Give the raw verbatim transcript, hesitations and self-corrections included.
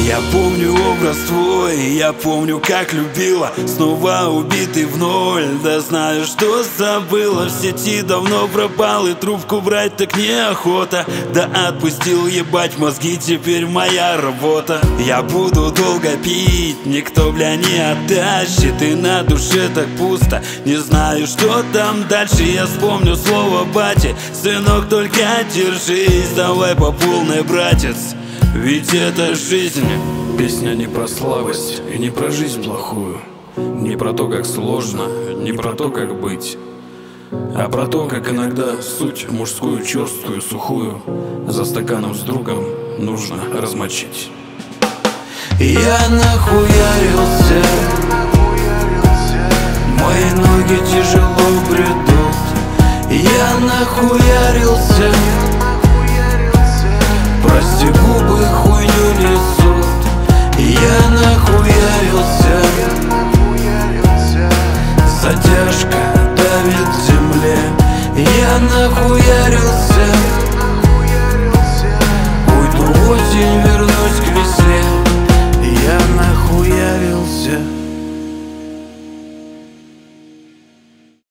Я помню образ твой, я помню, как любила. Снова убитый в ноль, да знаю, что забыла. В сети давно пропал, и трубку брать так неохота. Да отпустил ебать мозги, теперь моя работа. Я буду долго пить, никто, бля, не оттащит. И на душе так пусто, не знаю, что там дальше. Я вспомню слово бати: сынок, только держись, давай по полной, братец, ведь это жизнь. Песня не про слабость и не про жизнь плохую, не про то, как сложно, не про то, как быть, а про то, как иногда суть мужскую, черствую, сухую за стаканом с другом нужно размочить. Я нахуярился, мои ноги тяжело бредут. Я нахуярился, прости, губы хуйню несут.